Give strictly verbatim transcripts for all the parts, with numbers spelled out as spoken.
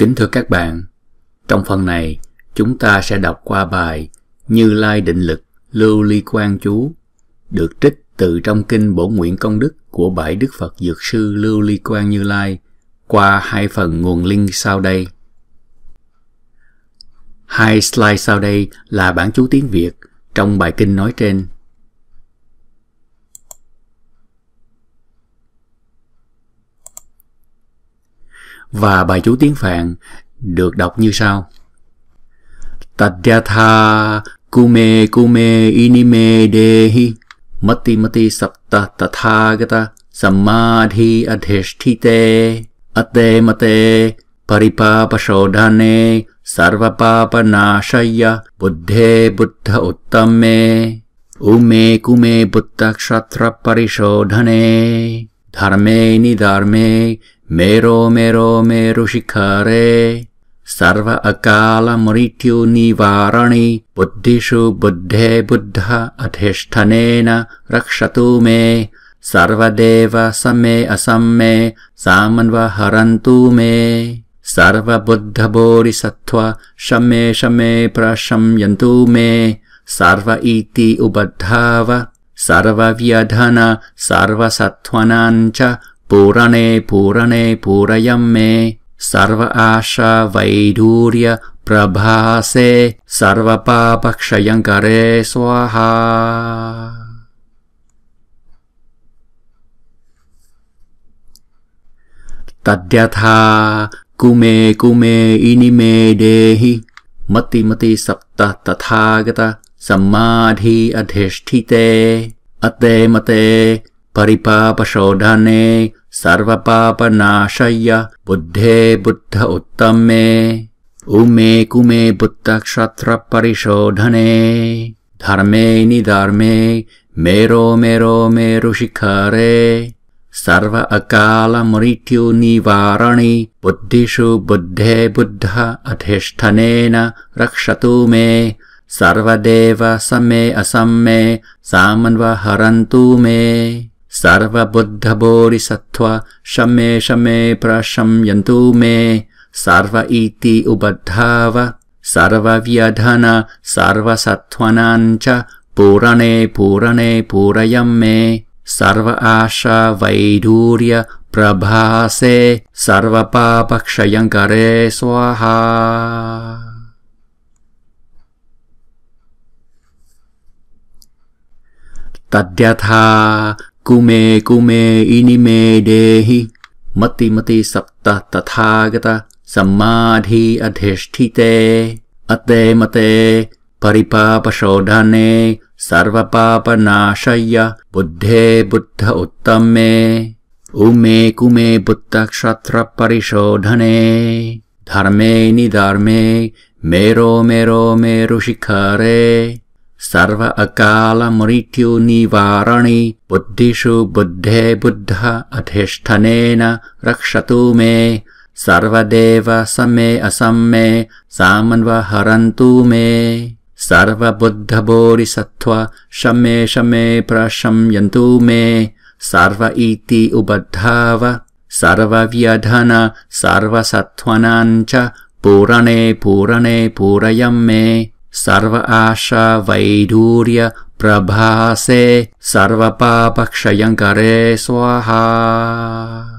Kính thưa các bạn, trong phần này chúng ta sẽ đọc qua bài Như Lai Định Lực Lưu Ly Quang Chú, được trích từ trong kinh Bổn Nguyện Công Đức của bảy Đức Phật Dược Sư Lưu Ly Quang Như Lai qua hai phần nguồn link sau đây. Hai slide sau đây là bản chú tiếng Việt trong bài kinh nói trên. Và bài chú tiếng Phạn được đọc như sau. Tadyatha kume kume inime dehi mati mati sapta tathagata samadhi adhesthite ate mate paripapashodhane sarvapapanashaya buddhe buddha uttame ume kume buddhakshatra parishodhane dharme nidharme mero mero meru shikhare sarva akala mrityu nivarani buddhishu buddhe buddha adheshthanena rakshatu me sarva deva samme asamme samanva harantu me sarva buddha bodhisattva shamme shamme prashamyantu me sarva iti ubadhava sarva vyadhana sarva sattvanancha Purane Purane Purayamme Sarva Asha Vaidurya Prabhase Sarva Papakshayankare Swaha. Tadyatha kume kume inime dehi mati mati sapta tathagata samadhi adhesthite ate mate paripapashodhane sarvapapanashaya buddhe buddha uttame ume kume buddhakshatra parishodhane dharme nidharme mero mero meru shikhare sarva akala mrityu nivarani buddhishu buddhe buddha adheshthanena rakshatu me sarva deva samme asamme samanva harantu me sarva buddha bodhisattva shamme shamme prashamyantu me sarva iti ubadhava sarva vyadhana sarva sattvanancha purane purane purayamme sarva asha vaidurya prabhase sarva papakshayankare swaha. Tadyatha kume kume inime dehi mati mati sapta tathagata samadhi adhesthite ate mate paripapashodhane sarvapapanashaya buddhe buddha uttame ume kume buddhakshatra parishodhane dharme nidharme mero mero meru shikhare sarva akala mrityu nivarani buddhishu buddhe buddha adheshthanena rakshatu me sarva deva samme asamme samanva harantu me sarva buddha bodhisattva shamme shamme prashamyantu me sarva iti ubadhava sarva vyadhana sarva sattvanancha purane purane purayamme sarva asha vaidurya prabhase sarva papakshayankare swaha.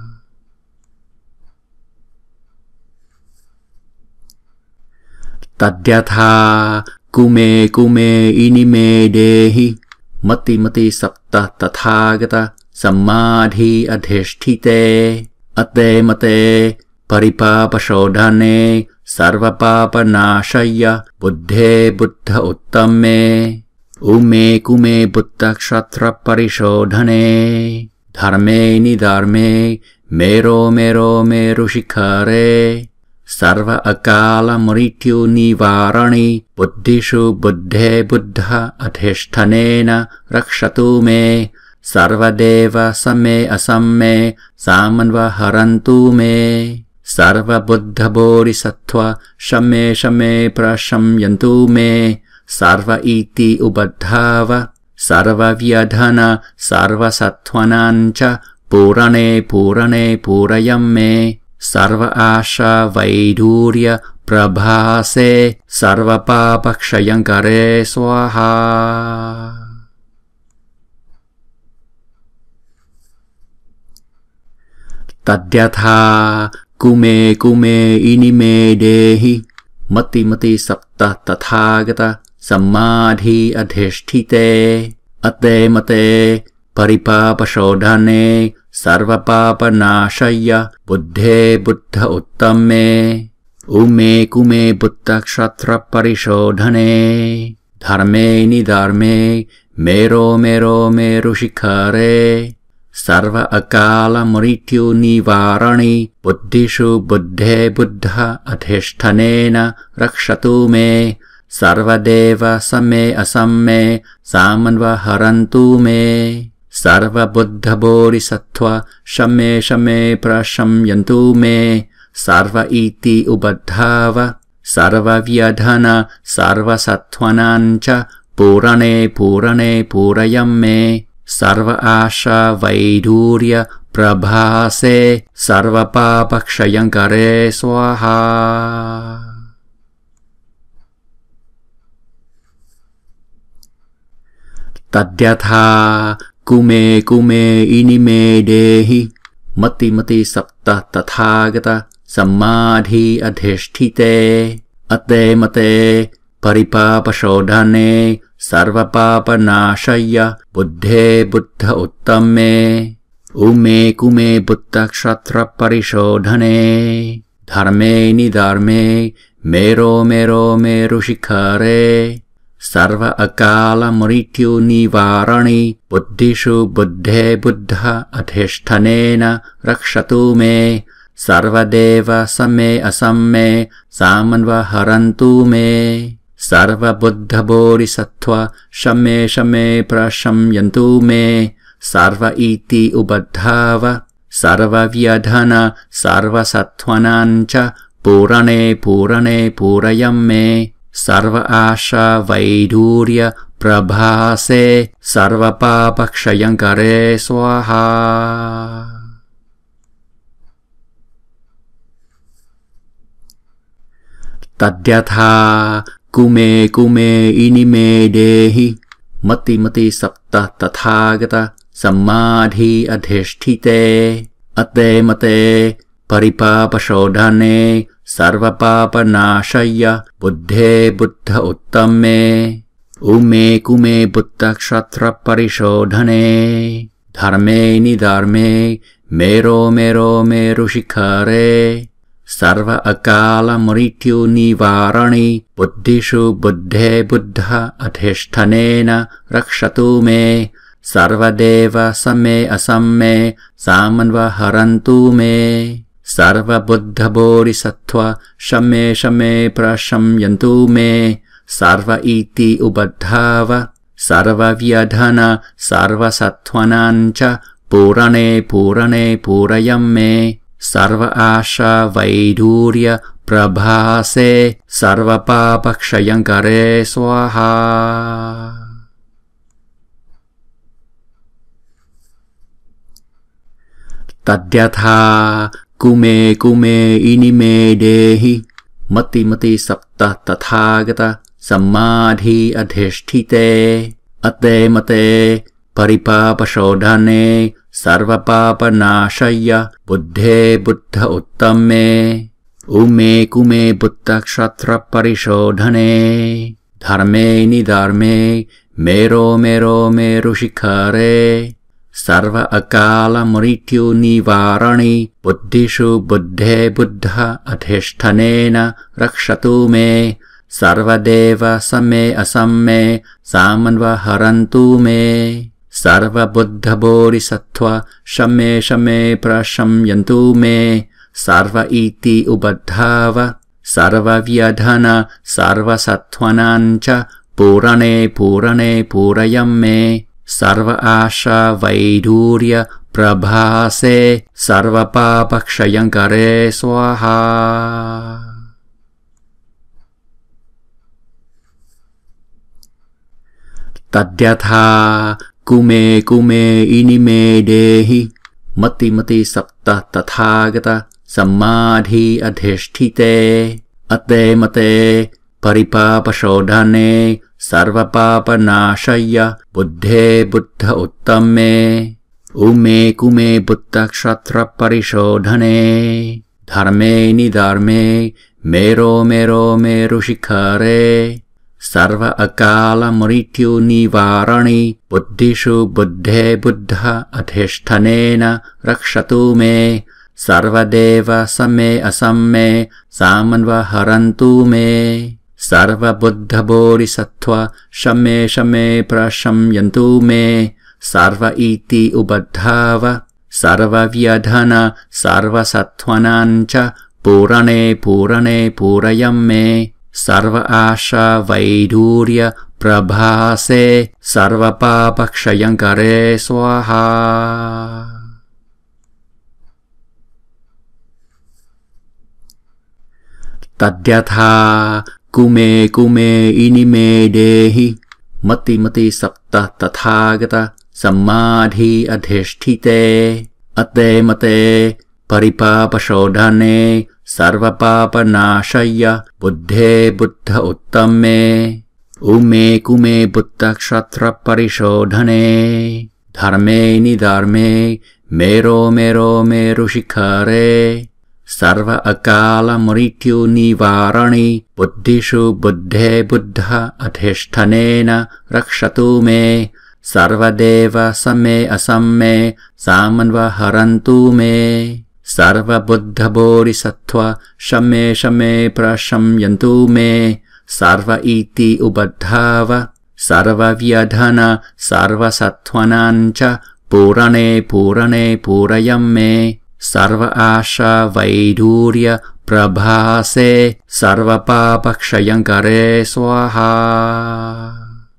Tadyatha kume kume inime dehi mati mati sapta tathagata samadhi adhesthite ate mate paripapashodhane sarvapapanashaya buddhe buddha uttame ume kume buddhakshatra parishodhane dharme nidharme mero mero meru shikhare sarva akala mrityu nivarani buddhishu buddhe buddha adheshthanena rakshatu me sarva deva samme asamme samanva harantu me sarva buddha bodhisattva shamme shamme prashamyantu me sarva iti ubadhava sarva vyadhana sarva sattvanancha purane purane purayamme sarva asha vaidurya prabhase sarva papa kshayankare swaha. Tadyatha kume kume inime dehi mati mati sapta tathagata samadhi adhishthite ate mate paripapashodhane sarvapapa nashaya buddhe buddha uttame ume kume buddha kshatra parishodhane dharme nidharme mero mero meru shikhare sarva akala mrityu nivarani buddhishu buddhe buddha adhishtanena rakshatu me sarvadeva same asamme samanva harantu me sarva buddha bodhisattva shame shame prashamyantu me sarva iti ubadhava sarva vyadhana sarva sattvanancha purane purane purayam me sarva asha vaidurya prabhase sarva papa kshayankare swaha. Tadyatha kume kume inime dehi mati mati sapta tathagata samadhi adhishthite ate mate paripapashodhane sarvapapa nashaya buddhe buddha uttame ume kume buddha kshatra parishodhane dharme nidharme mero mero meru shikhare sarva akala mrityu nivarani buddhishu buddhe buddha adhishtanena rakshatu me sarvadeva same asamme samanva harantu me sarva buddha bodhisattva shame shame prashamyantu me sarva iti ubadhava sarva vyadhana sarva sattvanancha purane purane purayam me sarva asha vaidurya prabhase sarva papa kshayankare swaha. Tadyatha kume kume inime dehi mati mati sapta tathagata samadhi adhishthite ate mate paripapashodhane sarvapapa nashaya buddhe buddha uttame ume kume buddha kshatra parishodhane dharme nidharme mero mero meru shikhare sarva akala mrityu nivarani buddhishu buddhe buddha adhishtanena rakshatu me sarvadeva same asamme samanva harantu me sarva buddha bodhisattva shame shame prashamyantu me sarva iti ubadhava sarva vyadhana sarva sattvanancha purane purane purayam me sarva asha vaidurya prabhase sarva papa kshayankare swaha. Tadyatha kume kume inime dehi mati mati sapta tathagata samadhi adhishthite ate mate paripapashodhane sarvapapa nashaya buddhe buddha uttame ume kume buddha kshatra parishodhane dharme nidharme mero mero meru shikhare sarva akala mrityu nivarani buddhishu buddhe buddha adhishtanena rakshatu me sarvadeva same asamme samanva harantu me sarva buddha bodhisattva shame shame prashamyantu me sarva iti ubadhava sarva vyadhana sarva sattvanancha purane purane purayam me sarva asha vaidurya prabhase sarva papa kshayankare swaha. Tadyatha kume kume inime dehi mati mati sapta tathagata samadhi adhishthite ate mate paripapashodhane sarvapapa nashaya buddhe buddha uttame ume kume buddha kshatra parishodhane dharme nidharme mero mero meru shikhare sarva akala mrityu nivarani buddhishu buddhe buddha adhishthanena rakshatu me sarvadeva same asamme samanva harantu me sarva buddha bodhisattva shame shame prashamyantu me sarva iti ubadhava sarva vyadhana sarva sattvanancha purane purane purayamme sarva asha vaidurya prabhase sarva papa kshayankare swaha. Tadyatha kume kume inime dehi mati mati sapta tathagata samadhi adhishthite ate mate paripapashodhane sarvapapa nashaya buddhe buddha uttame ume kume buddha kshatra parishodhane dharme nidharme mero mero meru shikhare sarva akala mrityu nivarani buddhishu buddhe buddha adhishthanena rakshatu me sarvadeva same asamme samanva harantu me sarva buddha bodhisattva shame shame prashamyantu me sarva iti ubadhava sarva vyadhana sarva sattvanancha purane purane purayamme sarva asha vaidurya prabhase sarva papa kshayankare swaha.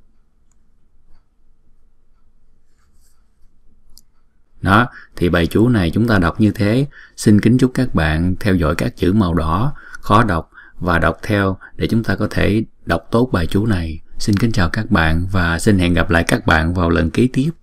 Đó, thì bài chú này chúng ta đọc như thế. Xin kính chúc các bạn theo dõi các chữ màu đỏ, khó đọc và đọc theo để chúng ta có thể đọc tốt bài chú này. Xin kính chào các bạn và xin hẹn gặp lại các bạn vào lần kế tiếp.